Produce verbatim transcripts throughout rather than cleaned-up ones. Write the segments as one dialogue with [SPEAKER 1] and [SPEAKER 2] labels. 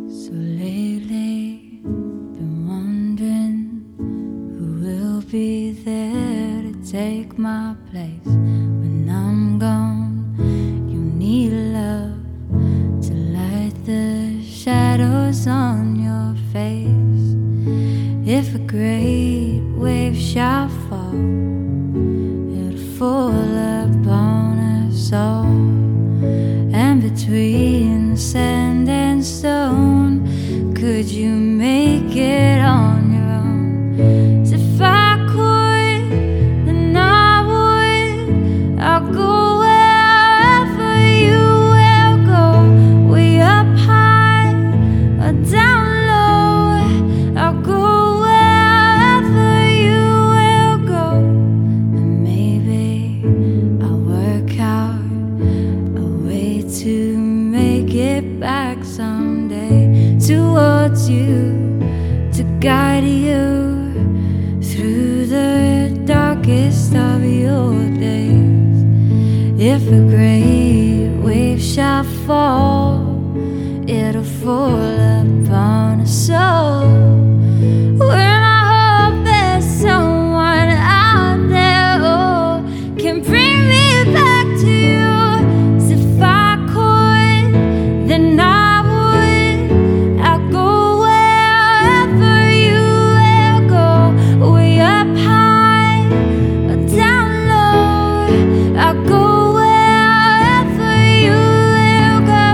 [SPEAKER 1] So lately, been wondering who will be there to take my place when I'm gone. You need love to light the shadows on your face. If a great wave shall fall, it'll fall upon us all. And between sand and stone, could you make it on your own? So if I could, then I would. I'll go wherever you will go, way up high or down low. I'll go wherever you will go, and maybe I'll work out a way to make it back someday towards you, to guide you through the darkest of your days. If a great wave shall fall, it'll fall upon us all. When I hope there's someone out there who can bring me back to you. So if I could, then I would. I'll go wherever you will go, way up high or down low. I'll go wherever you will go.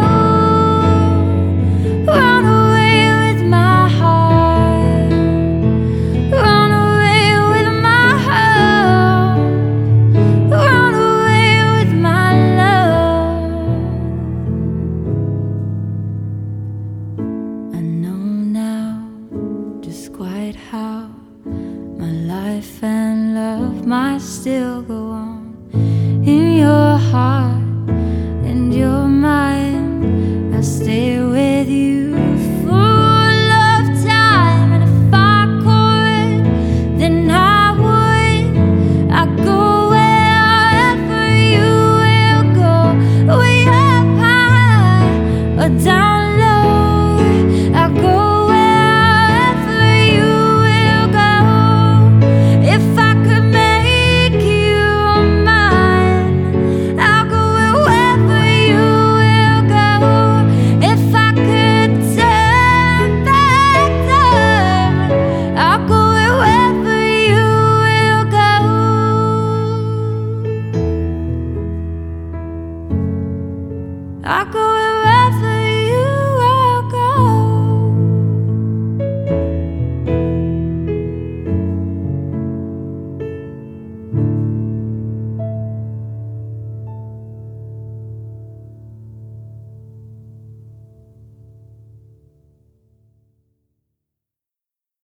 [SPEAKER 1] Run away with my heart, run away with my heart, run away with my love. I know now just quite how my life and love might still go on in your heart and your mind. I'll stay with you